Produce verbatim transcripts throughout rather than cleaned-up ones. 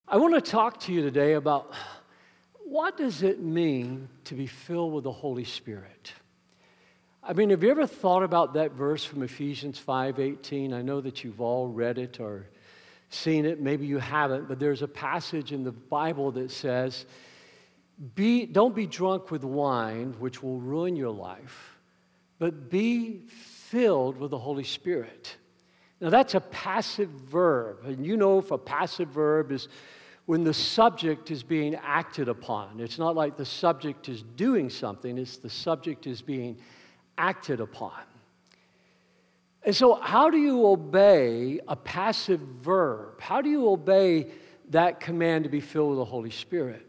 I want to talk to you today about what does it mean to be filled with the Holy Spirit? I mean, have you ever thought about that verse from Ephesians five eighteen? I know that you've all read it or seen it. Maybe you haven't, but there's a passage in the Bible that says, "Be don't be drunk with wine, which will ruin your life, but be filled with the Holy Spirit." Now, that's a passive verb, and you know if a passive verb is when the subject is being acted upon. It's not like the subject is doing something, it's the subject is being acted upon. And so how do you obey a passive verb? How do you obey that command to be filled with the Holy Spirit?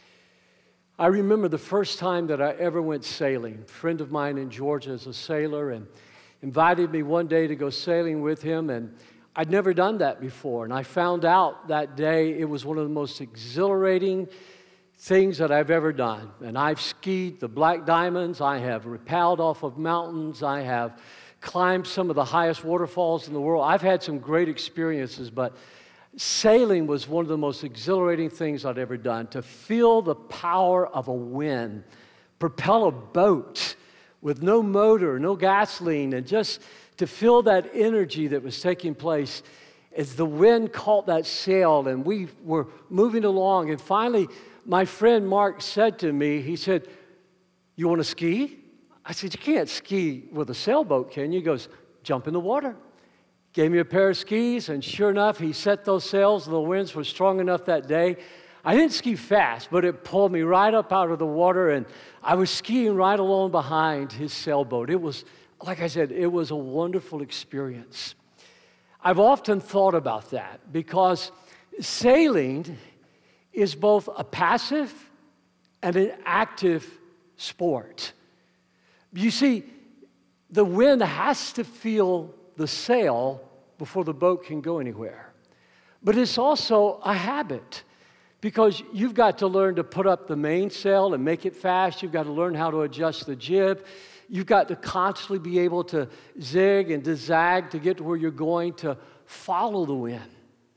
I remember the first time that I ever went sailing. A friend of mine in Georgia is a sailor and invited me one day to go sailing with him, and I'd never done that before. And I found out that day it was one of the most exhilarating things that I've ever done. And I've skied the Black Diamonds, I have rappelled off of mountains, I have climbed some of the highest waterfalls in the world. I've had some great experiences, but sailing was one of the most exhilarating things I'd ever done. To feel the power of a wind, propel a boat with no motor, no gasoline, and just to feel that energy that was taking place as the wind caught that sail and we were moving along. And finally, my friend Mark said to me, he said, "You want to ski?" I said, "You can't ski with a sailboat, can you?" He goes, "Jump in the water." Gave me a pair of skis, and sure enough, he set those sails, and the winds were strong enough that day. I didn't ski fast, but it pulled me right up out of the water, and I was skiing right along behind his sailboat. It was, like I said, it was a wonderful experience. I've often thought about that because sailing is both a passive and an active sport. You see, the wind has to feel the sail before the boat can go anywhere. But it's also a habit because you've got to learn to put up the mainsail and make it fast. You've got to learn how to adjust the jib. You've got to constantly be able to zig and to zag to get to where you're going to follow the wind.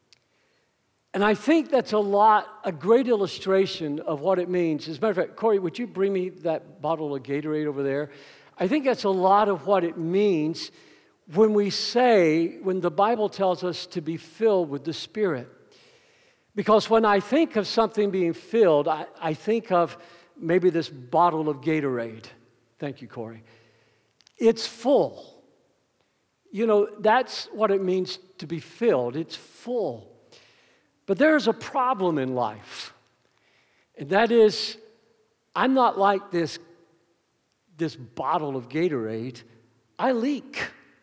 And I think that's a lot, a great illustration of what it means. As a matter of fact, Corey, would you bring me that bottle of Gatorade over there? I think that's a lot of what it means when we say, when the Bible tells us to be filled with the Spirit. Because when I think of something being filled, I, I think of maybe this bottle of Gatorade. Thank you, Corey. It's full. You know, that's what it means to be filled. It's full. But there's a problem in life, and that is, I'm not like this, this bottle of Gatorade. I leak.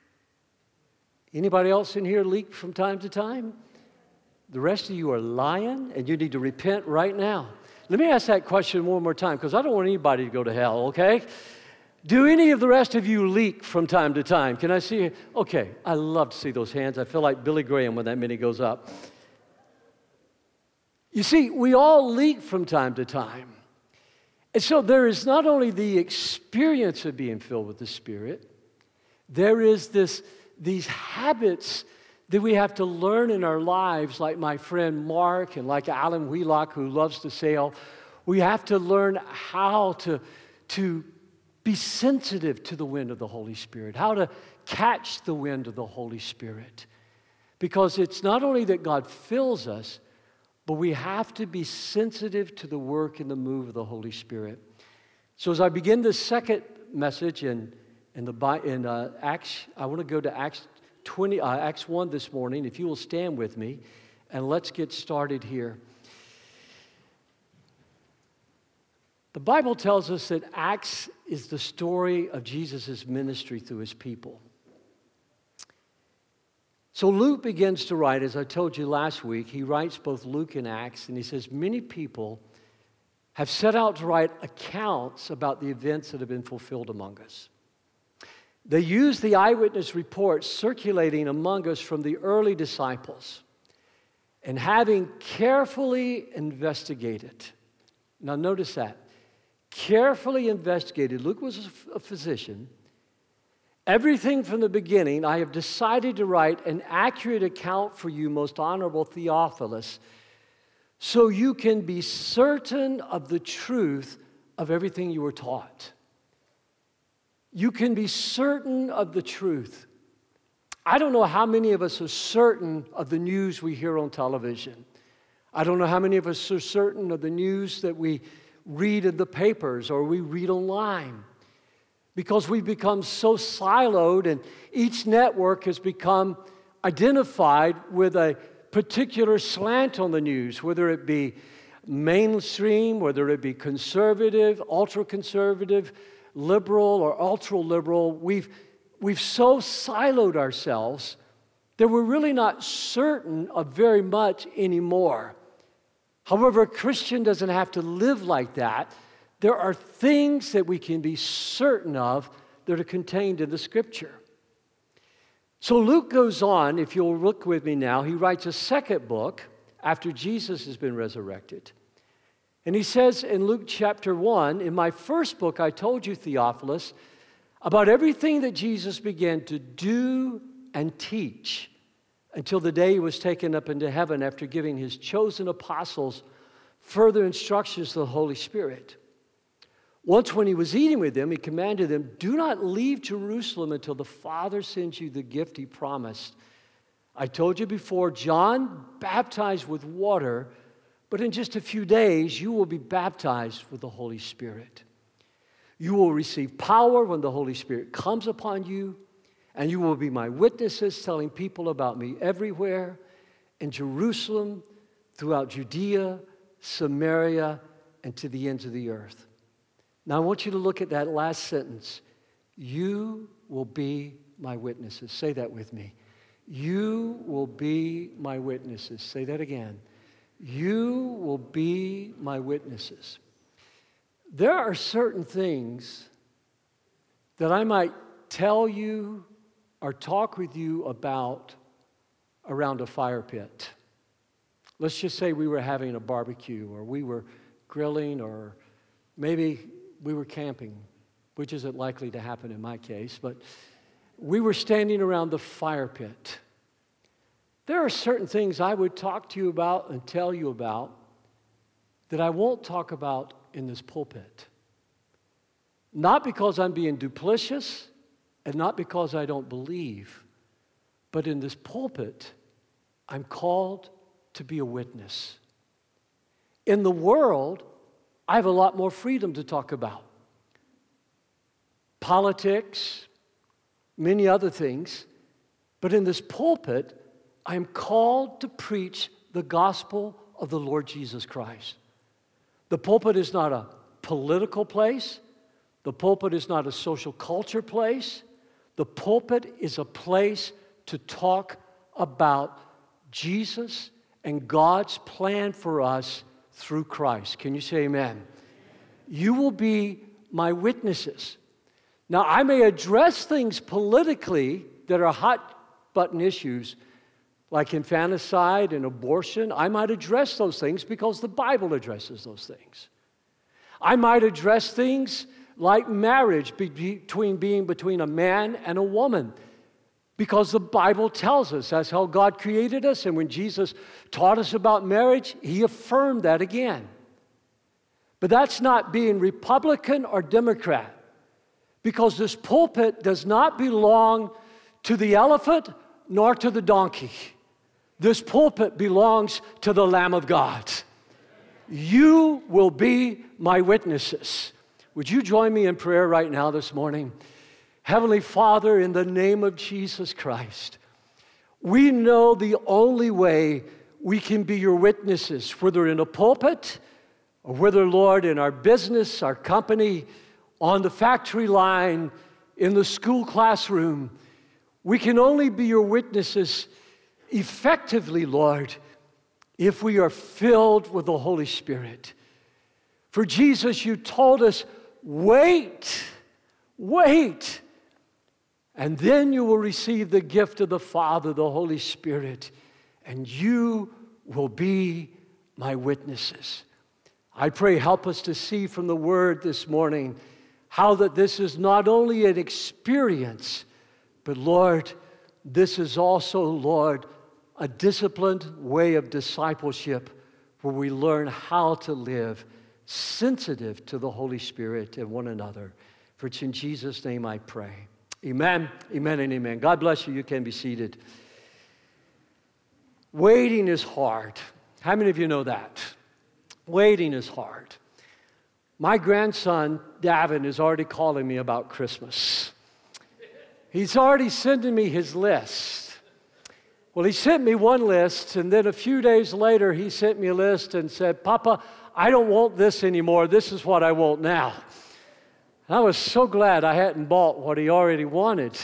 Anybody else in here leak from time to time? The rest of you are lying, and you need to repent right now. Let me ask that question one more time, because I don't want anybody to go to hell, okay? Do any of the rest of you leak from time to time? Can I see you? Okay, I love to see those hands. I feel like Billy Graham when that many goes up. You see, we all leak from time to time. And so there is not only the experience of being filled with the Spirit, there is this, these habits that we have to learn in our lives, like my friend Mark and like Alan Wheelock, who loves to sail. We have to learn how to, to be sensitive to the wind of the Holy Spirit, how to catch the wind of the Holy Spirit. Because it's not only that God fills us, but we have to be sensitive to the work and the move of the Holy Spirit. So as I begin the second message in, in, the, in uh, Acts, I want to go to Acts twenty, uh, Acts one this morning. If you will stand with me, and let's get started here. The Bible tells us that Acts is the story of Jesus' ministry through his people. So Luke begins to write, as I told you last week, he writes both Luke and Acts, and he says, many people have set out to write accounts about the events that have been fulfilled among us. They use the eyewitness reports circulating among us from the early disciples, and having carefully investigated. Now notice that. Carefully investigated. Luke was a physician. Everything from the beginning, I have decided to write an accurate account for you, most honorable Theophilus, so you can be certain of the truth of everything you were taught. You can be certain of the truth. I don't know how many of us are certain of the news we hear on television. I don't know how many of us are certain of the news that we read in the papers or we read online, because we've become so siloed and each network has become identified with a particular slant on the news, whether it be mainstream, whether it be conservative, ultra-conservative, liberal, or ultra-liberal. We've, we've so siloed ourselves that we're really not certain of very much anymore. However, a Christian doesn't have to live like that. There are things that we can be certain of that are contained in the Scripture. So Luke goes on, if you'll look with me now, he writes a second book after Jesus has been resurrected. And he says in Luke chapter one, in my first book I told you, Theophilus, about everything that Jesus began to do and teach until the day he was taken up into heaven after giving his chosen apostles further instructions to the Holy Spirit. Once when he was eating with them, he commanded them, do not leave Jerusalem until the Father sends you the gift he promised. I told you before, John baptized with water, but in just a few days you will be baptized with the Holy Spirit. You will receive power when the Holy Spirit comes upon you, and you will be my witnesses, telling people about me everywhere, in Jerusalem, throughout Judea, Samaria, and to the ends of the earth. Now I want you to look at that last sentence. You will be my witnesses. Say that with me. You will be my witnesses. Say that again. You will be my witnesses. There are certain things that I might tell you or talk with you about around a fire pit. Let's just say we were having a barbecue, or we were grilling, or maybe we were camping, which isn't likely to happen in my case, but we were standing around the fire pit. There are certain things I would talk to you about and tell you about that I won't talk about in this pulpit. Not because I'm being duplicitous and not because I don't believe, but in this pulpit, I'm called to be a witness. In the world, I have a lot more freedom to talk about politics, many other things, but in this pulpit, I am called to preach the gospel of the Lord Jesus Christ. The pulpit is not a political place. The pulpit is not a social culture place. The pulpit is a place to talk about Jesus and God's plan for us through Christ. Can you say amen? You will be my witnesses. Now, I may address things politically that are hot-button issues, like infanticide and abortion. I might address those things because the Bible addresses those things. I might address things like marriage between being between a man and a woman, because the Bible tells us that's how God created us, and when Jesus taught us about marriage, he affirmed that again. But that's not being Republican or Democrat, because this pulpit does not belong to the elephant nor to the donkey. This pulpit belongs to the Lamb of God. You will be my witnesses. Would you join me in prayer right now this morning? Heavenly Father, in the name of Jesus Christ, we know the only way we can be your witnesses, whether in a pulpit or whether, Lord, in our business, our company, on the factory line, in the school classroom. We can only be your witnesses effectively, Lord, if we are filled with the Holy Spirit. For Jesus, you told us, wait, wait, and then you will receive the gift of the Father, the Holy Spirit, and you will be my witnesses. I pray, help us to see from the Word this morning how that this is not only an experience, but Lord, this is also, Lord, a disciplined way of discipleship where we learn how to live sensitive to the Holy Spirit and one another. For it's in Jesus' name I pray. Amen, amen, and amen. God bless you. You can be seated. Waiting is hard. How many of you know that? Waiting is hard. My grandson, Davin, is already calling me about Christmas. He's already sending me his list. Well, he sent me one list, and then a few days later, he sent me a list and said, Papa, I don't want this anymore. This is what I want now. And I was so glad I hadn't bought what he already wanted.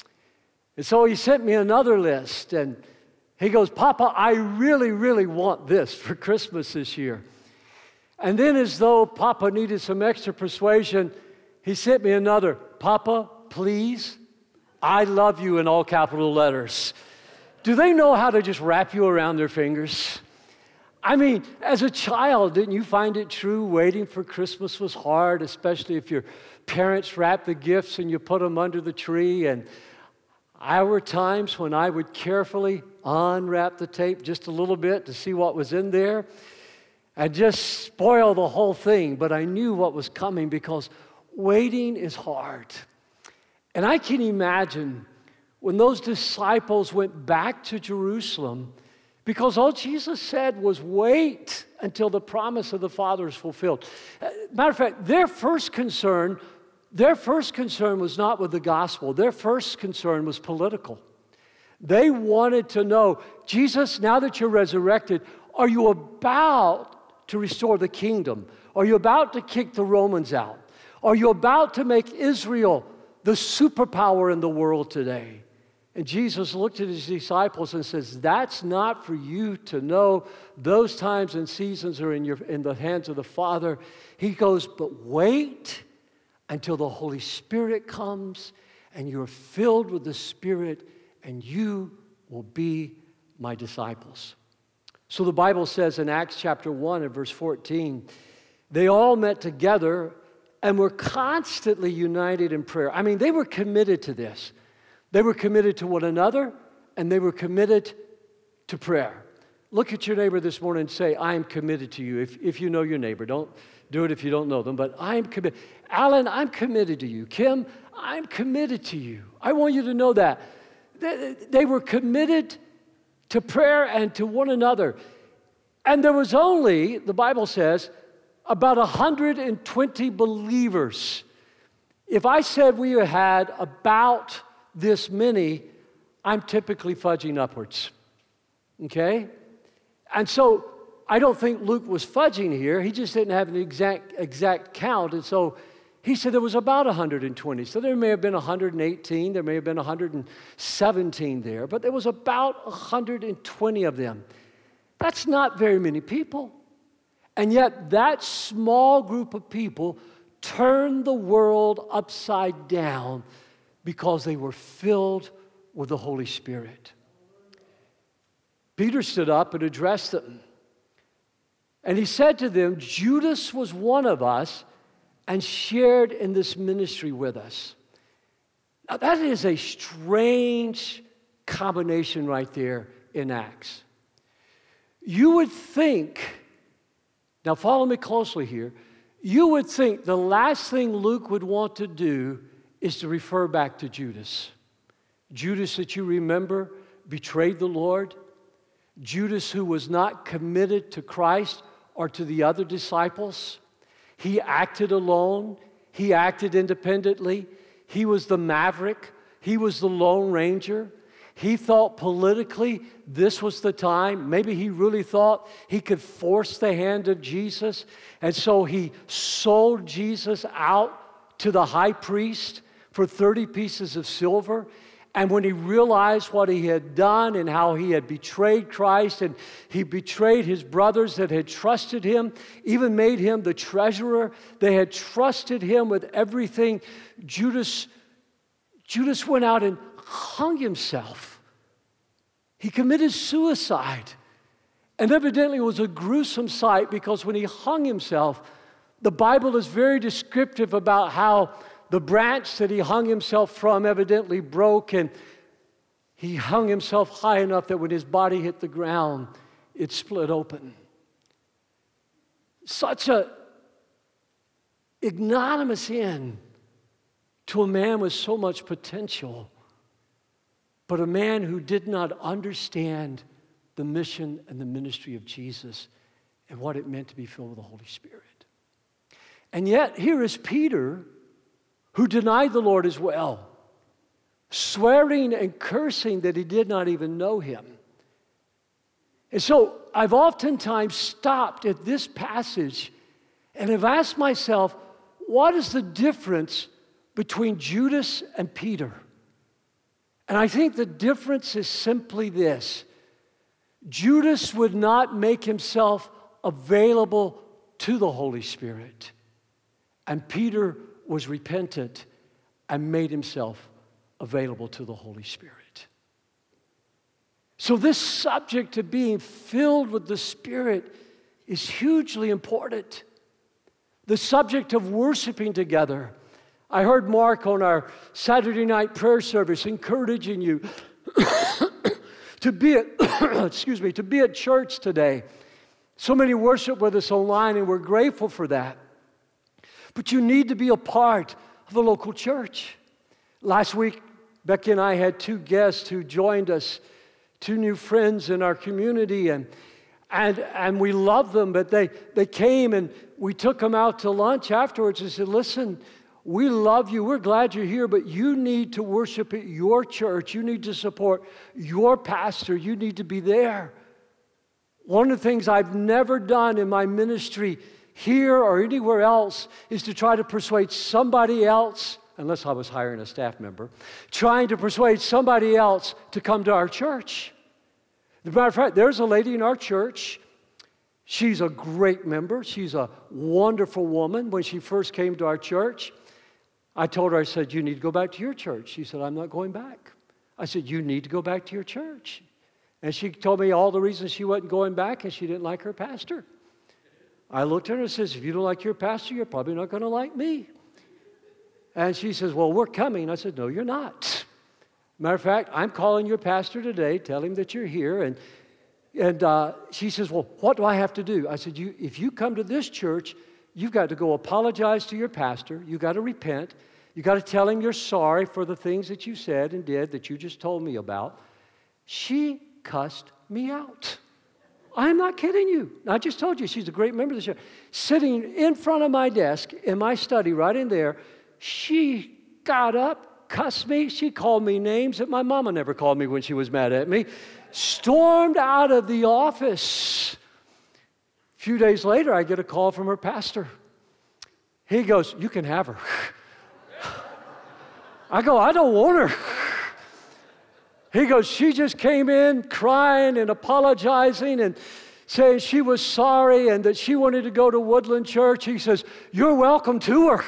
And so he sent me another list, and he goes, Papa, I really, really want this for Christmas this year. And then, as though Papa needed some extra persuasion, he sent me another, Papa, please, I love you, in all capital letters. Do they know how to just wrap you around their fingers? I mean, as a child, didn't you find it true waiting for Christmas was hard, especially if your parents wrapped the gifts and you put them under the tree? And there were times when I would carefully unwrap the tape just a little bit to see what was in there and just spoil the whole thing. But I knew what was coming because waiting is hard. And I can imagine when those disciples went back to Jerusalem, because all Jesus said was wait until the promise of the Father is fulfilled. Matter of fact, their first concern, their first concern was not with the gospel. Their first concern was political. They wanted to know, Jesus, now that you're resurrected, are you about to restore the kingdom? Are you about to kick the Romans out? Are you about to make Israel the superpower in the world today? And Jesus looked at his disciples and says, that's not for you to know. Those times and seasons are in, your, in the hands of the Father. He goes, but wait until the Holy Spirit comes and you're filled with the Spirit and you will be my disciples. So the Bible says in Acts chapter one and verse fourteen, they all met together and were constantly united in prayer. I mean, they were committed to this. They were committed to one another, and they were committed to prayer. Look at your neighbor this morning and say, I am committed to you. If, if you know your neighbor, don't do it if you don't know them, but I am committed. Alan, I'm committed to you. Kim, I'm committed to you. I want you to know that. They, they were committed to prayer and to one another. And there was only, the Bible says, about one hundred twenty believers. If I said we had about this many, I'm typically fudging upwards, okay? And so I don't think Luke was fudging here. He just didn't have an exact exact count. And so he said there was about one hundred twenty. So there may have been one hundred eighteen, there may have been one hundred seventeen there, but there was about one hundred twenty of them. That's not very many people. And yet that small group of people turned the world upside down because they were filled with the Holy Spirit. Peter stood up and addressed them. And he said to them, Judas was one of us and shared in this ministry with us. Now that is a strange combination right there in Acts. You would think, now follow me closely here, you would think the last thing Luke would want to do is to refer back to Judas. Judas that you remember betrayed the Lord. Judas who was not committed to Christ or to the other disciples. He acted alone. He acted independently. He was the maverick. He was the Lone Ranger. He thought politically this was the time. Maybe he really thought he could force the hand of Jesus. And so he sold Jesus out to the high priest for thirty pieces of silver. And when he realized what he had done and how he had betrayed Christ and he betrayed his brothers that had trusted him, even made him the treasurer, they had trusted him with everything, Judas, Judas went out and hung himself. He committed suicide. And evidently it was a gruesome sight because when he hung himself, the Bible is very descriptive about how the branch that he hung himself from evidently broke, and he hung himself high enough that when his body hit the ground, it split open. such a ignominious end to a man with so much potential, but a man who did not understand the mission and the ministry of Jesus and what it meant to be filled with the Holy Spirit. And yet, here is Peter, who denied the Lord as well, swearing and cursing that he did not even know him. And so, I've oftentimes stopped at this passage and have asked myself, what is the difference between Judas and Peter? And I think the difference is simply this. Judas would not make himself available to the Holy Spirit. And Peter was repentant and made himself available to the Holy Spirit. So this subject of being filled with the Spirit is hugely important. The subject of worshiping together. I heard Mark on our Saturday night prayer service encouraging you to be at, excuse me, to be at church today. So many worship with us online, and we're grateful for that. But you need to be a part of the local church. Last week, Becky and I had two guests who joined us, two new friends in our community, and and and we love them, but they, they came and we took them out to lunch afterwards and said, listen, we love you, we're glad you're here, but you need to worship at your church. You need to support your pastor. You need to be there. One of the things I've never done in my ministry here or anywhere else is to try to persuade somebody else, unless I was hiring a staff member, trying to persuade somebody else to come to our church. As a matter of fact, there's a lady in our church. She's a great member. She's a wonderful woman. When she first came to our church, I told her, I said, you need to go back to your church. She said, I'm not going back. I said, you need to go back to your church. And she told me all the reasons she wasn't going back, and she didn't like her pastor. I looked at her and says, if you don't like your pastor, you're probably not going to like me. And she says, well, we're coming. I said, no, you're not. Matter of fact, I'm calling your pastor today. Tell him that you're here. And and uh, she says, well, what do I have to do? I said, you, if you come to this church, you've got to go apologize to your pastor. You've got to repent. You've got to tell him you're sorry for the things that you said and did that you just told me about. She cussed me out. I'm not kidding you. I just told you she's a great member of the church. Sitting in front of my desk in my study right in there, she got up, cussed me. She called me names that my mama never called me when she was mad at me. Stormed out of the office. A few days later, I get a call from her pastor. He goes, you can have her. I go, I don't want her. He goes, she just came in crying and apologizing and saying she was sorry and that she wanted to go to Woodland Church. He says, you're welcome to her.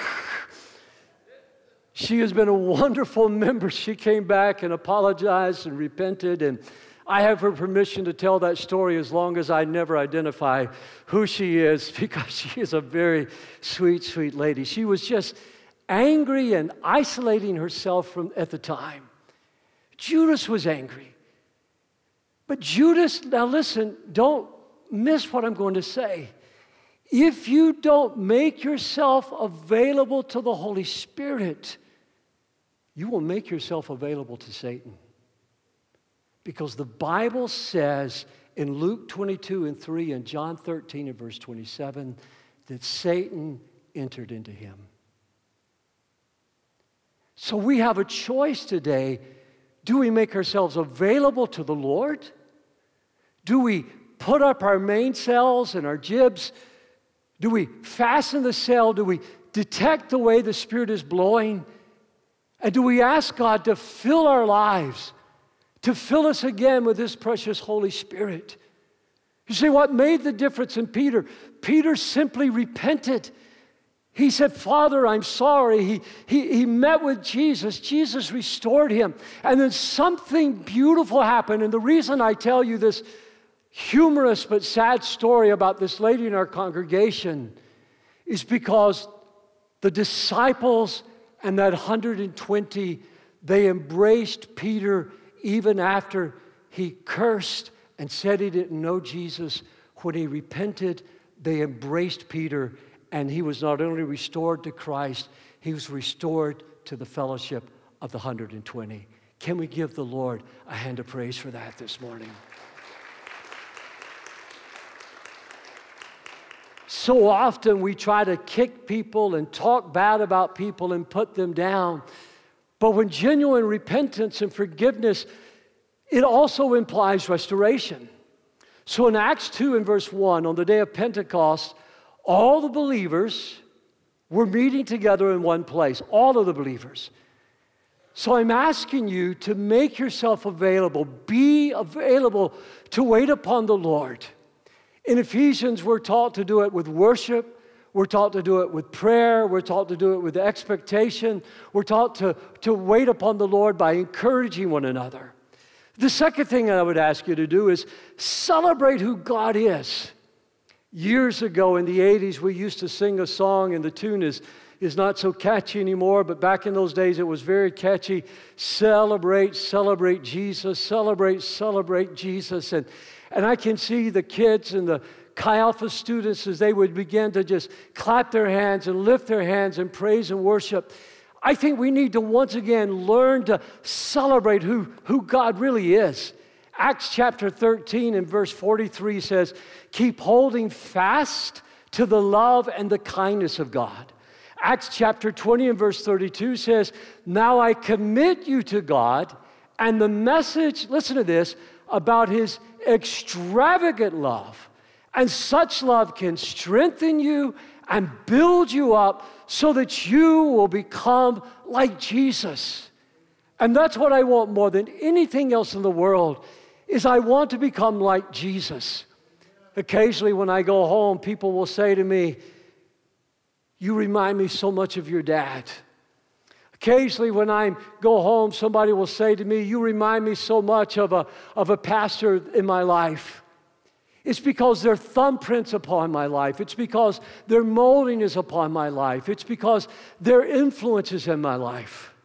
She has been a wonderful member. She came back and apologized and repented, and I have her permission to tell that story as long as I never identify who she is, because she is a very sweet, sweet lady. She was just angry and isolating herself from at the time. Judas was angry. But Judas, now listen, don't miss what I'm going to say. If you don't make yourself available to the Holy Spirit, you will make yourself available to Satan. Because the Bible says in Luke twenty-two and three and John thirteen and verse twenty-seven that Satan entered into him. So we have a choice today. Do we make ourselves available to the Lord? Do we put up our mainsails and our jibs? Do we fasten the sail? Do we detect the way the Spirit is blowing? And do we ask God to fill our lives, to fill us again with His precious Holy Spirit? You see, what made the difference in Peter? Peter simply repented. He said, Father, I'm sorry. He, he, he met with Jesus. Jesus restored him. And then something beautiful happened. And the reason I tell you this humorous but sad story about this lady in our congregation is because the disciples and that one hundred twenty, they embraced Peter even after he cursed and said he didn't know Jesus. When he repented, they embraced Peter, and he was not only restored to Christ, he was restored to the fellowship of the one hundred twenty. Can we give the Lord a hand of praise for that this morning? So often we try to kick people and talk bad about people and put them down. But when genuine repentance and forgiveness, it also implies restoration. So in Acts two and verse one, on the day of Pentecost, all the believers were meeting together in one place, all of the believers. So I'm asking you to make yourself available, be available to wait upon the Lord. In Ephesians, we're taught to do it with worship. We're taught to do it with prayer. We're taught to do it with expectation. We're taught to, to wait upon the Lord by encouraging one another. The second thing I would ask you to do is celebrate who God is. Years ago in the eighties, we used to sing a song, and the tune is, is not so catchy anymore, but back in those days it was very catchy. Celebrate, celebrate Jesus, celebrate, celebrate Jesus. And And I can see the kids and the Chi Alpha students as they would begin to just clap their hands and lift their hands and praise and worship. I think we need to once again learn to celebrate who, who God really is. Acts chapter thirteen and verse forty-three says, keep holding fast to the love and the kindness of God. Acts chapter twenty and verse thirty-two says, now I commit you to God, and the message, listen to this, about His extravagant love. And such love can strengthen you and build you up so that you will become like Jesus. And that's what I want more than anything else in the world, is I want to become like Jesus. Occasionally when I go home, people will say to me, you remind me so much of your dad. Occasionally when I go home, somebody will say to me, you remind me so much of a, of a pastor in my life. It's because their thumbprints upon my life. It's because their molding is upon my life. It's because their influence is in my life.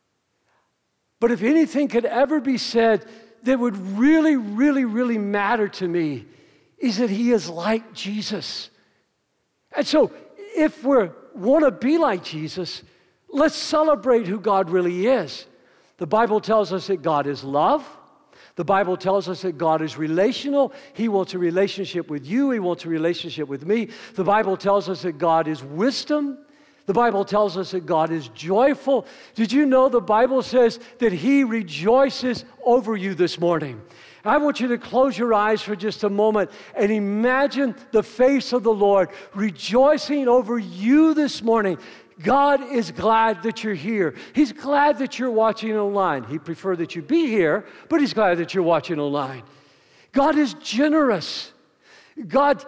But if anything could ever be said that would really, really, really matter to me, is that He is like Jesus. And so if we want to be like Jesus, let's celebrate who God really is. The Bible tells us that God is love. The Bible tells us that God is relational. He wants a relationship with you. He wants a relationship with me. The Bible tells us that God is wisdom. The Bible tells us that God is joyful. Did you know the Bible says that He rejoices over you this morning? I want you to close your eyes for just a moment and imagine the face of the Lord rejoicing over you this morning. God is glad that you're here. He's glad that you're watching online. He'd prefer that you be here, but He's glad that you're watching online. God is generous. God,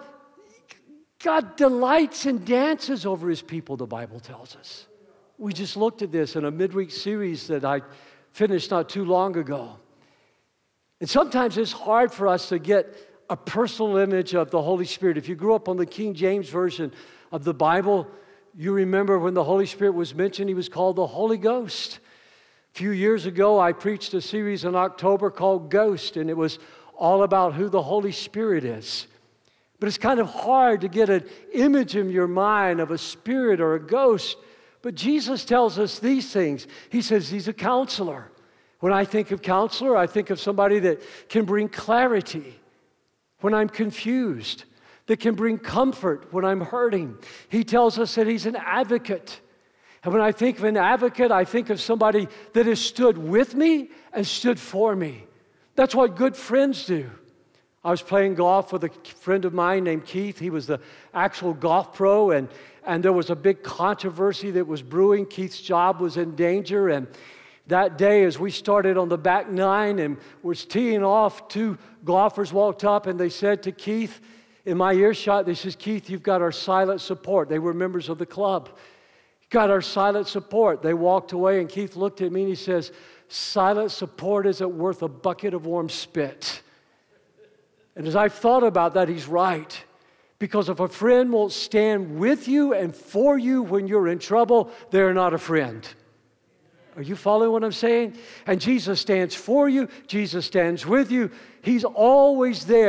God delights and dances over His people, the Bible tells us. We just looked at this in a midweek series that I finished not too long ago. And sometimes it's hard for us to get a personal image of the Holy Spirit. If you grew up on the King James Version of the Bible, you remember when the Holy Spirit was mentioned, He was called the Holy Ghost. A few years ago, I preached a series in October called Ghost, and it was all about who the Holy Spirit is. But it's kind of hard to get an image in your mind of a spirit or a ghost. But Jesus tells us these things. He says He's a counselor. When I think of counselor, I think of somebody that can bring clarity when I'm confused, that can bring comfort when I'm hurting. He tells us that He's an advocate. And when I think of an advocate, I think of somebody that has stood with me and stood for me. That's what good friends do. I was playing golf with a friend of mine named Keith. He was the actual golf pro, and, and there was a big controversy that was brewing. Keith's job was in danger, and that day as we started on the back nine and was teeing off, two golfers walked up and they said to Keith, in my earshot, they says, Keith, you've got our silent support. They were members of the club. You got our silent support. They walked away, and Keith looked at me and he says, silent support isn't worth a bucket of warm spit. And as I've thought about that, he's right. Because if a friend won't stand with you and for you when you're in trouble, they're not a friend. Are you following what I'm saying? And Jesus stands for you. Jesus stands with you. He's always there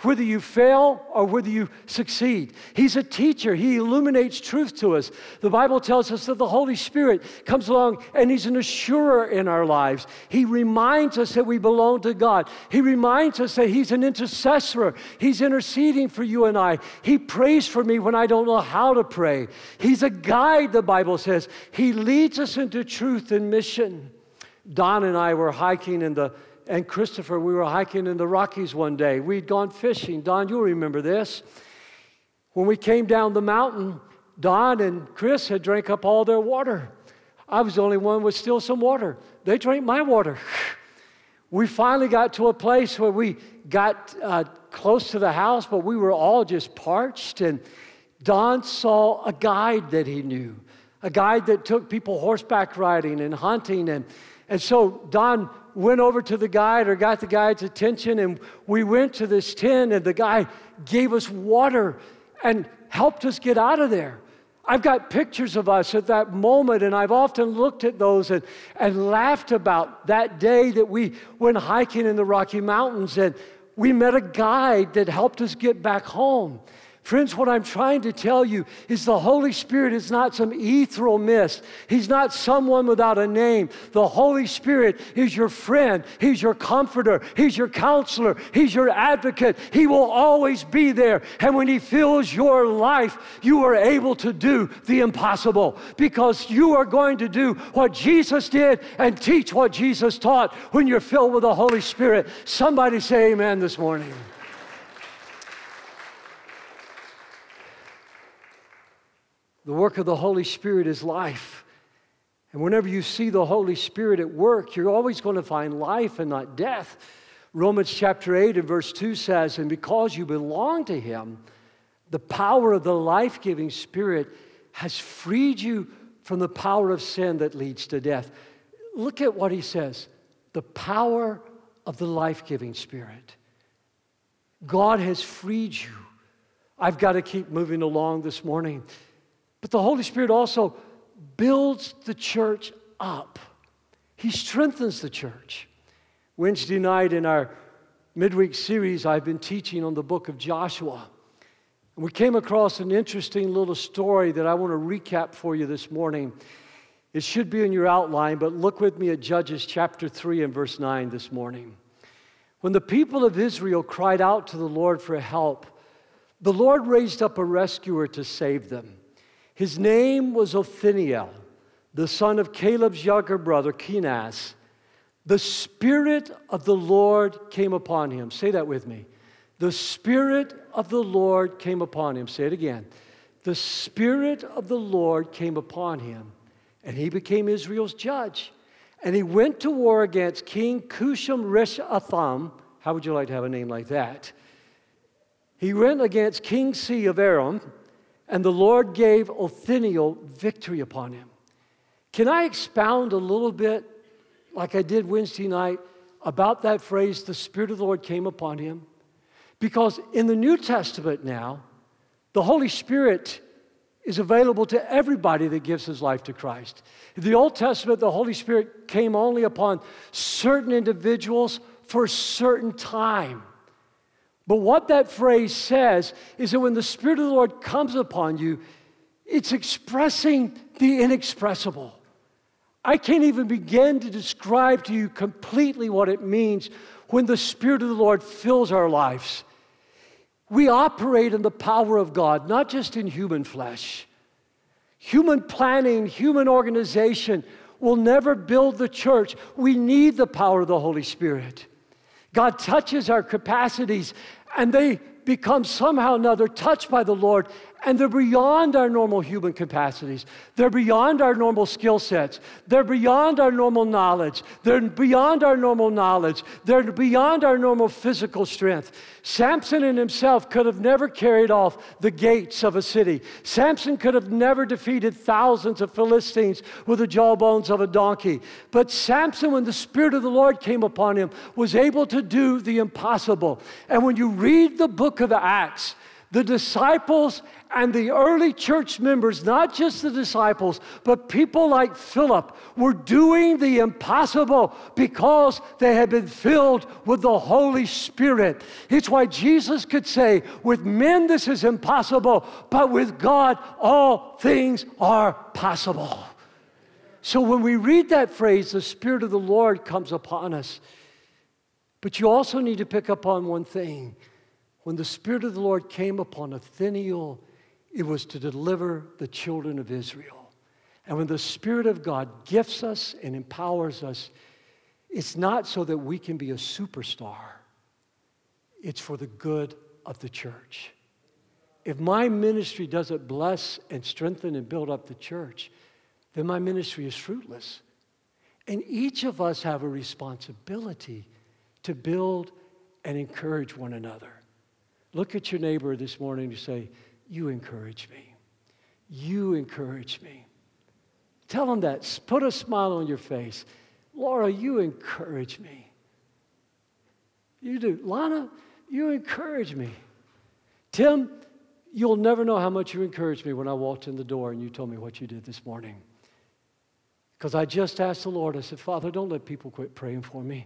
whether you fail or whether you succeed. He's a teacher. He illuminates truth to us. The Bible tells us that the Holy Spirit comes along and He's an assurer in our lives. He reminds us that we belong to God. He reminds us that He's an intercessor. He's interceding for you and I. He prays for me when I don't know how to pray. He's a guide, the Bible says. He leads us into truth and mission. Don and I were hiking in the And Christopher, we were hiking in the Rockies one day. We'd gone fishing. Don, you'll remember this. When we came down the mountain, Don and Chris had drank up all their water. I was the only one with still some water. They drank my water. We finally got to a place where we got uh, close to the house, but we were all just parched. And Don saw a guide that he knew, a guide that took people horseback riding and hunting. And, and so Don went over to the guide or got the guide's attention, and we went to this tent, and the guy gave us water and helped us get out of there. I've got pictures of us at that moment, and I've often looked at those and, and laughed about that day that we went hiking in the Rocky Mountains, and we met a guide that helped us get back home. Friends, what I'm trying to tell you is the Holy Spirit is not some ethereal mist. He's not someone without a name. The Holy Spirit is your friend. He's your comforter. He's your counselor. He's your advocate. He will always be there. And when He fills your life, you are able to do the impossible, because you are going to do what Jesus did and teach what Jesus taught when you're filled with the Holy Spirit. Somebody say amen this morning. The work of the Holy Spirit is life. And whenever you see the Holy Spirit at work, you're always going to find life and not death. Romans chapter eight and verse two says, and because you belong to Him, the power of the life-giving Spirit has freed you from the power of sin that leads to death. Look at what he says. The power of the life-giving Spirit. God has freed you. I've got to keep moving along this morning. But the Holy Spirit also builds the church up. He strengthens the church. Wednesday night in our midweek series, I've been teaching on the book of Joshua. And we came across an interesting little story that I want to recap for you this morning. It should be in your outline, but look with me at Judges chapter three and verse nine this morning. When the people of Israel cried out to the Lord for help, the Lord raised up a rescuer to save them. His name was Othniel, the son of Caleb's younger brother, Kenaz. The Spirit of the Lord came upon him. Say that with me. The Spirit of the Lord came upon him. Say it again. The Spirit of the Lord came upon him, and he became Israel's judge. And he went to war against King Cusham-Rishathaim. How would you like to have a name like that? He went against King C of Aram, and the Lord gave Othniel victory upon him. Can I expound a little bit, like I did Wednesday night, about that phrase, the Spirit of the Lord came upon him? Because in the New Testament now, the Holy Spirit is available to everybody that gives his life to Christ. In the Old Testament, the Holy Spirit came only upon certain individuals for a certain time. But what that phrase says is that when the Spirit of the Lord comes upon you, it's expressing the inexpressible. I can't even begin to describe to you completely what it means when the Spirit of the Lord fills our lives. We operate in the power of God, not just in human flesh. Human planning, human organization will never build the church. We need the power of the Holy Spirit. God touches our capacities, and they become somehow or another touched by the Lord, and they're beyond our normal human capacities. They're beyond our normal skill sets. They're beyond our normal knowledge. They're beyond our normal knowledge. They're beyond our normal physical strength. Samson in himself could have never carried off the gates of a city. Samson could have never defeated thousands of Philistines with the jawbones of a donkey. But Samson, when the Spirit of the Lord came upon him, was able to do the impossible. And when you read the book of Acts, The disciples and the early church members, not just the disciples, but people like Philip, were doing the impossible because they had been filled with the Holy Spirit. It's why Jesus could say, with men this is impossible, but with God all things are possible. So when we read that phrase, the Spirit of the Lord comes upon us. But you also need to pick up on one thing. When the Spirit of the Lord came upon Nathanael, it was to deliver the children of Israel. And when the Spirit of God gifts us and empowers us, it's not so that we can be a superstar. It's for the good of the church. If my ministry doesn't bless and strengthen and build up the church, then my ministry is fruitless. And each of us have a responsibility to build and encourage one another. Look at your neighbor this morning and say, you encourage me. You encourage me. Tell them that. Put a smile on your face. Laura, you encourage me. You do. Lana, you encourage me. Tim, you'll never know how much you encouraged me when I walked in the door and you told me what you did this morning. Because I just asked the Lord, I said, Father, don't let people quit praying for me.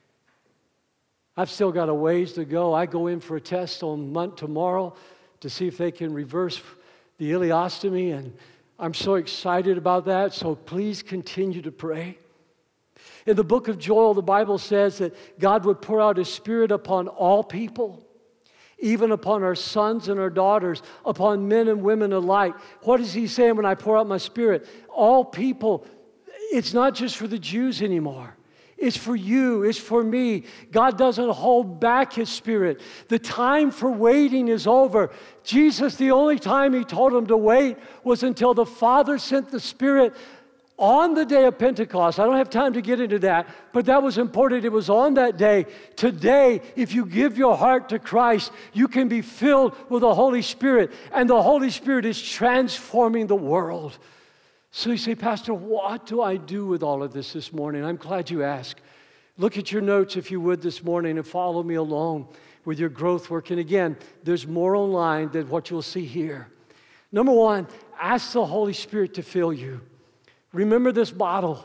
I've still got a ways to go. I go in for a test on month tomorrow to see if they can reverse the ileostomy, and I'm so excited about that, so please continue to pray. In the book of Joel, the Bible says that God would pour out His Spirit upon all people, even upon our sons and our daughters, upon men and women alike. What is He saying when I pour out my Spirit? All people. It's not just for the Jews anymore. It's for you. It's for me. God doesn't hold back His Spirit. The time for waiting is over. Jesus, the only time He told them to wait was until the Father sent the Spirit on the day of Pentecost. I don't have time to get into that, but that was important. It was on that day. Today, if you give your heart to Christ, you can be filled with the Holy Spirit, and the Holy Spirit is transforming the world. So you say, Pastor, what do I do with all of this this morning? I'm glad you asked. Look at your notes, if you would, this morning and follow me along with your growth work. And again, there's more online than what you'll see here. Number one, ask the Holy Spirit to fill you. Remember this bottle.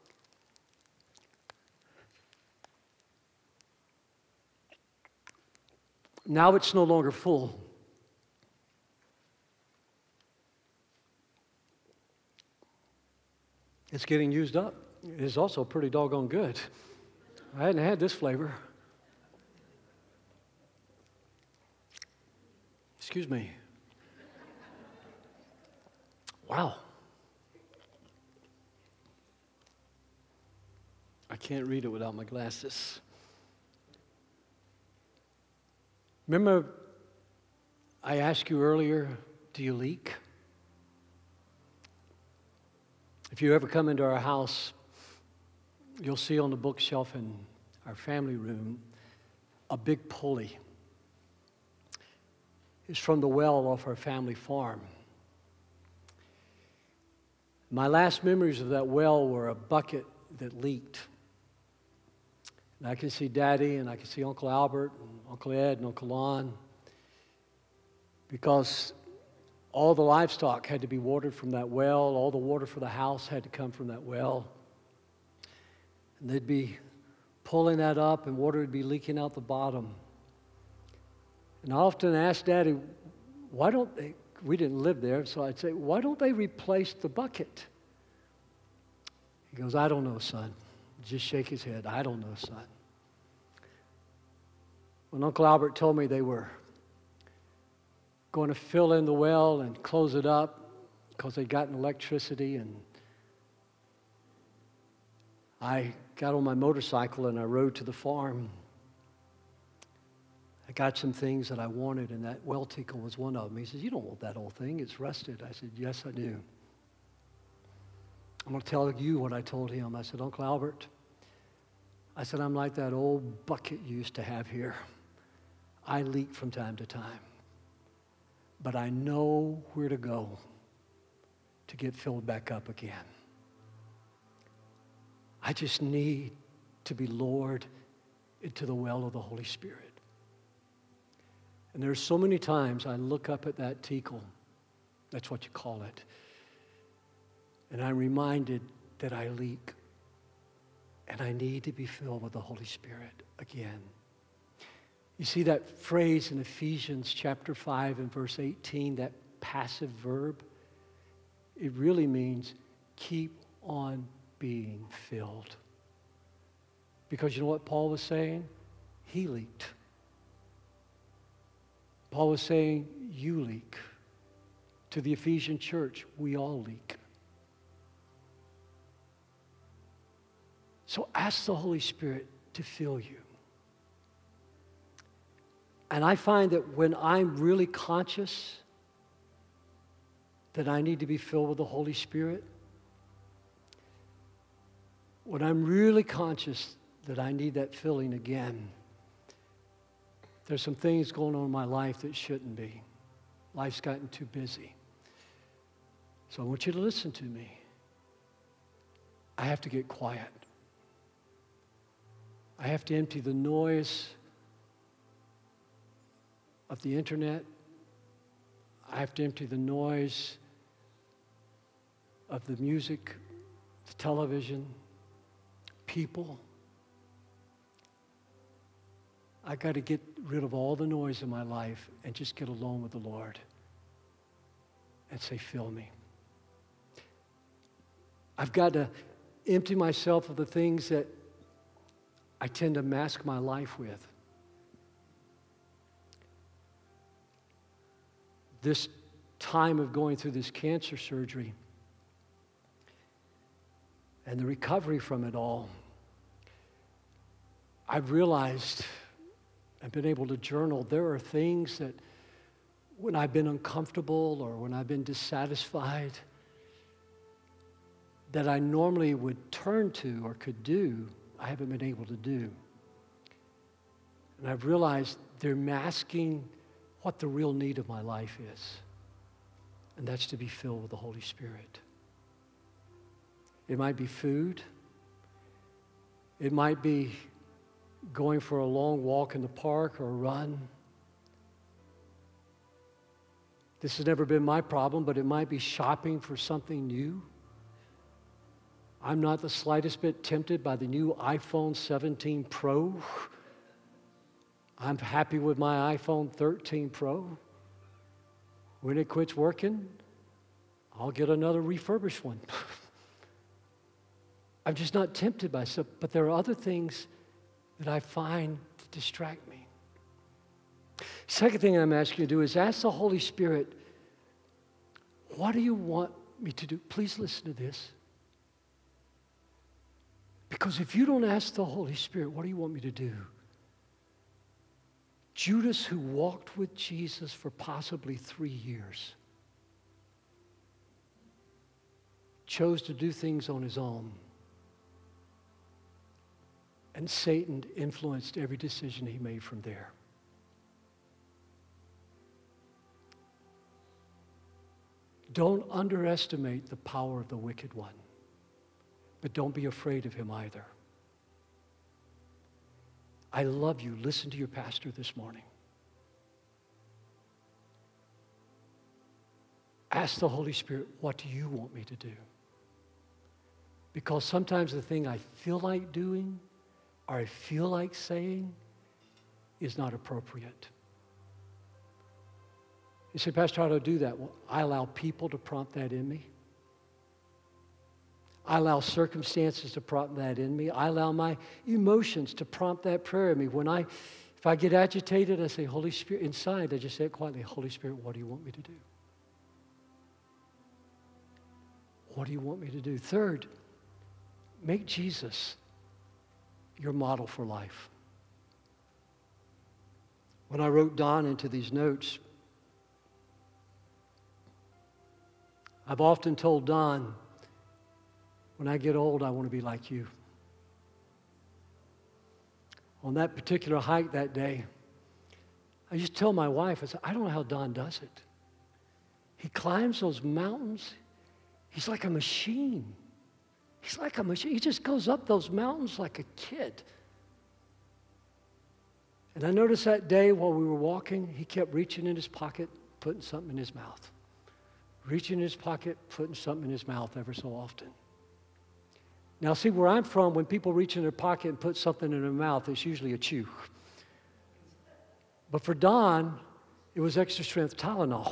Now it's no longer full. It's getting used up. It's also pretty doggone good. I hadn't had this flavor. Excuse me. Wow. I can't read it without my glasses. Remember, I asked you earlier, do you leak? If you ever come into our house, you'll see on the bookshelf in our family room a big pulley. It's from the well off our family farm. My last memories of that well were a bucket that leaked. And I can see Daddy, and I can see Uncle Albert, and Uncle Ed, and Uncle Lon, because all the livestock had to be watered from that well. All the water for the house had to come from that well. And they'd be pulling that up, and water would be leaking out the bottom. And I often asked Daddy, why don't they, we didn't live there, so I'd say, why don't they replace the bucket? He goes, I don't know, son. Just shake his head. I don't know, son. When Uncle Albert told me they were going to fill in the well and close it up because they'd gotten electricity, and I got on my motorcycle and I rode to the farm. I got some things that I wanted, and that well tickle was one of them. He says, you don't want that old thing. It's rusted. I said, yes, I do. I'm going to tell you what I told him. I said, Uncle Albert, I said, I'm like that old bucket you used to have here. I leak from time to time. But I know where to go to get filled back up again. I just need to be lured into the well of the Holy Spirit. And there's so many times I look up at that teacle, that's what you call it, and I'm reminded that I leak and I need to be filled with the Holy Spirit again. You see that phrase in Ephesians chapter five and verse eighteen, that passive verb? It really means keep on being filled. Because you know what Paul was saying? He leaked. Paul was saying, you leak. To the Ephesian church, we all leak. So ask the Holy Spirit to fill you. And I find that when I'm really conscious that I need to be filled with the Holy Spirit, when I'm really conscious that I need that filling again, there's some things going on in my life that shouldn't be. Life's gotten too busy. So I want you to listen to me. I have to get quiet. I have to empty the noise of the internet. I have to empty the noise of the music, the television, people. I got to get rid of all the noise in my life and just get alone with the Lord and say, fill me. I've got to empty myself of the things that I tend to mask my life with. This time of going through this cancer surgery and the recovery from it all, I've realized, I've been able to journal, there are things that when I've been uncomfortable or when I've been dissatisfied that I normally would turn to or could do, I haven't been able to do. And I've realized they're masking what the real need of my life is. And that's to be filled with the Holy Spirit. It might be food. It might be going for a long walk in the park or a run. This has never been my problem, but it might be shopping for something new. I'm not the slightest bit tempted by the new iPhone seventeen Pro. I'm happy with my iPhone thirteen Pro. When it quits working, I'll get another refurbished one. I'm just not tempted by stuff, but there are other things that I find to distract me. Second thing I'm asking you to do is ask the Holy Spirit, what do you want me to do? Please listen to this. Because if you don't ask the Holy Spirit, what do you want me to do? Judas, who walked with Jesus for possibly three years, chose to do things on his own. And Satan influenced every decision he made from there. Don't underestimate the power of the wicked one. But don't be afraid of him either. I love you. Listen to your pastor this morning. Ask the Holy Spirit, what do you want me to do? Because sometimes the thing I feel like doing or I feel like saying is not appropriate. You say, Pastor, how do I do that? Well, I allow people to prompt that in me. I allow circumstances to prompt that in me. I allow my emotions to prompt that prayer in me. When I, if I get agitated, I say, Holy Spirit, inside, I just say it quietly, Holy Spirit, what do you want me to do? What do you want me to do? Third, make Jesus your model for life. When I wrote Don into these notes, I've often told Don, when I get old, I want to be like you. On that particular hike that day, I used to tell my wife, I said, I don't know how Don does it. He climbs those mountains. He's like a machine. He's like a machine. He just goes up those mountains like a kid. And I noticed that day while we were walking, he kept reaching in his pocket, putting something in his mouth. Reaching in his pocket, putting something in his mouth ever so often. Now, see, where I'm from, when people reach in their pocket and put something in their mouth, it's usually a chew. But for Don, it was extra strength Tylenol.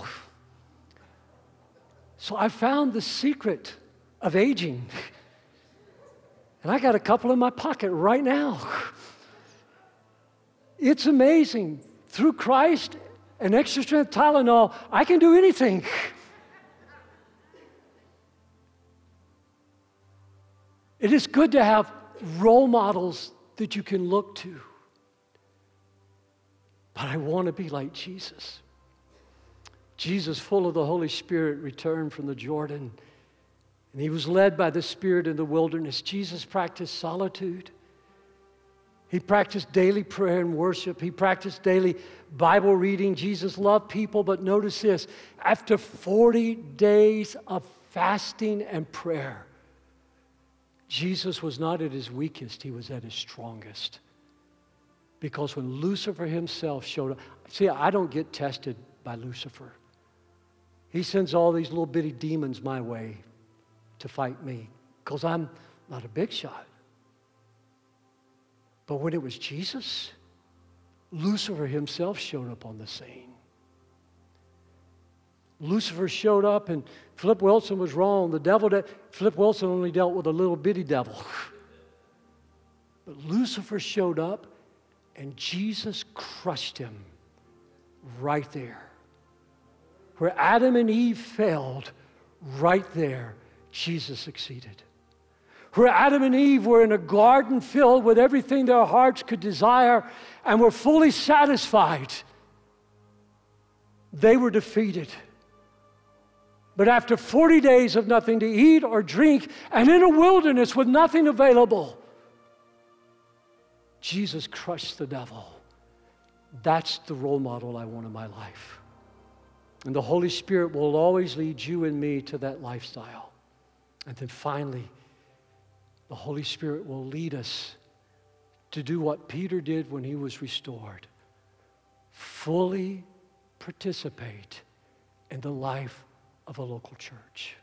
So I found the secret of aging. And I got a couple in my pocket right now. It's amazing. Through Christ and extra strength Tylenol, I can do anything. It is good to have role models that you can look to. But I want to be like Jesus. Jesus, full of the Holy Spirit, returned from the Jordan, and he was led by the Spirit in the wilderness. Jesus practiced solitude. He practiced daily prayer and worship. He practiced daily Bible reading. Jesus loved people, but notice this. After forty days of fasting and prayer, Jesus was not at his weakest, he was at his strongest. Because when Lucifer himself showed up, see, I don't get tested by Lucifer. He sends all these little bitty demons my way to fight me because I'm not a big shot. But when it was Jesus, Lucifer himself showed up on the scene. Lucifer showed up and Flip Wilson was wrong. The devil, that Flip Wilson only dealt with a little bitty devil. But Lucifer showed up and Jesus crushed him right there. Where Adam and Eve failed, right there, Jesus succeeded. Where Adam and Eve were in a garden filled with everything their hearts could desire and were fully satisfied, they were defeated. But after forty days of nothing to eat or drink and in a wilderness with nothing available, Jesus crushed the devil. That's the role model I want in my life. And the Holy Spirit will always lead you and me to that lifestyle. And then finally, the Holy Spirit will lead us to do what Peter did when he was restored. Fully participate in the life of a local church.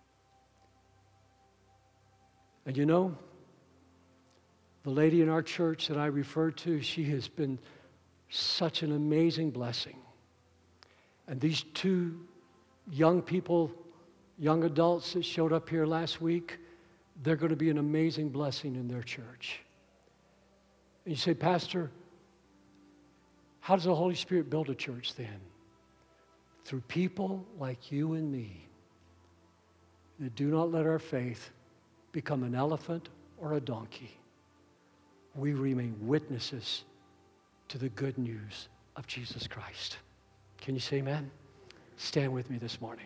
And you know, the lady in our church that I referred to, she has been such an amazing blessing. And these two young people, young adults that showed up here last week, they're going to be an amazing blessing in their church. And you say, Pastor, how does the Holy Spirit build a church then? Through people like you and me that do not let our faith become an elephant or a donkey. We remain witnesses to the good news of Jesus Christ. Can you say amen? Stand with me this morning.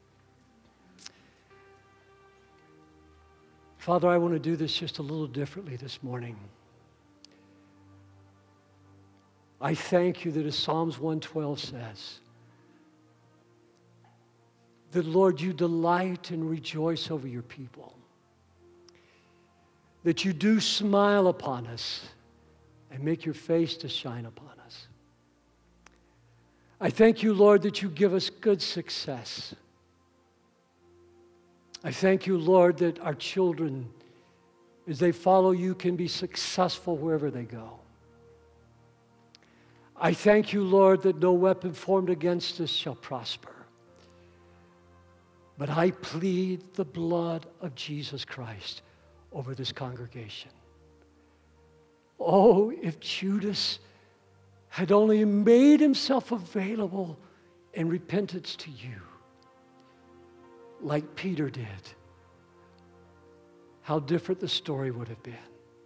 Father, I want to do this just a little differently this morning. I thank you that as Psalms one twelve says, that, Lord, you delight and rejoice over your people. That you do smile upon us and make your face to shine upon us. I thank you, Lord, that you give us good success. I thank you, Lord, that our children, as they follow you, can be successful wherever they go. I thank you, Lord, that no weapon formed against us shall prosper. But I plead the blood of Jesus Christ over this congregation. Oh, if Judas had only made himself available in repentance to you, like Peter did, how different the story would have been.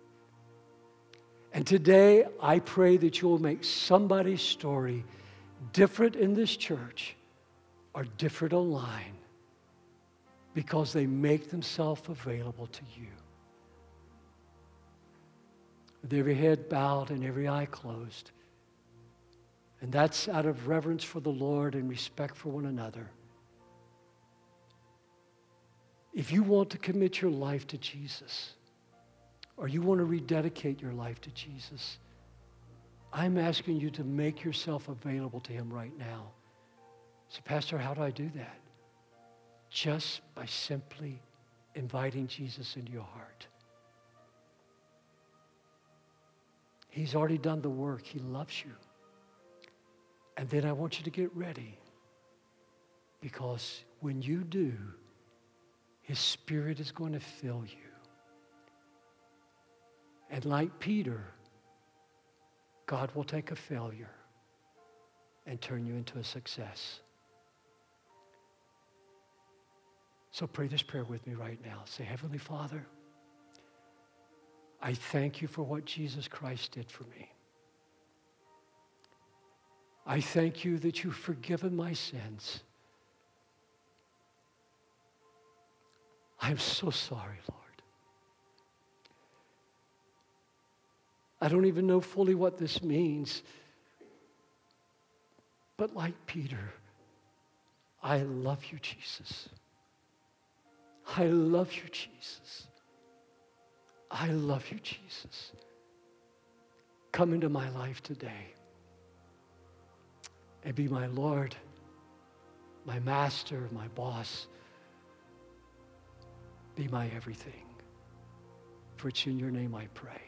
And today, I pray that you will make somebody's story different in this church or different online, because they make themselves available to you. With every head bowed and every eye closed. And that's out of reverence for the Lord and respect for one another. If you want to commit your life to Jesus, or you want to rededicate your life to Jesus, I'm asking you to make yourself available to Him right now. So, Pastor, how do I do that? Just by simply inviting Jesus into your heart. He's already done the work. He loves you. And then I want you to get ready, because when you do, His Spirit is going to fill you. And like Peter, God will take a failure and turn you into a success. So pray this prayer with me right now. Say, Heavenly Father, I thank you for what Jesus Christ did for me. I thank you that you've forgiven my sins. I'm so sorry, Lord. I don't even know fully what this means. But like Peter, I love you, Jesus. I love you, Jesus. I love you, Jesus. Come into my life today and be my Lord, my master, my boss. Be my everything. For it's in your name I pray.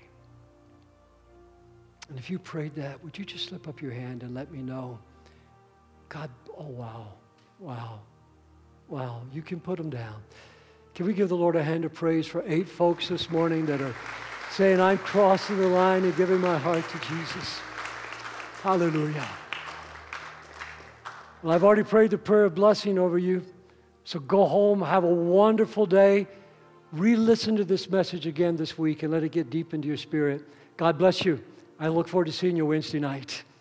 And if you prayed that, would you just slip up your hand and let me know? God, oh wow, wow, wow. You can put them down. Can we give the Lord a hand of praise for eight folks this morning that are saying, I'm crossing the line and giving my heart to Jesus. Hallelujah. Well, I've already prayed the prayer of blessing over you. So go home, have a wonderful day. Re-listen to this message again this week and let it get deep into your spirit. God bless you. I look forward to seeing you Wednesday night.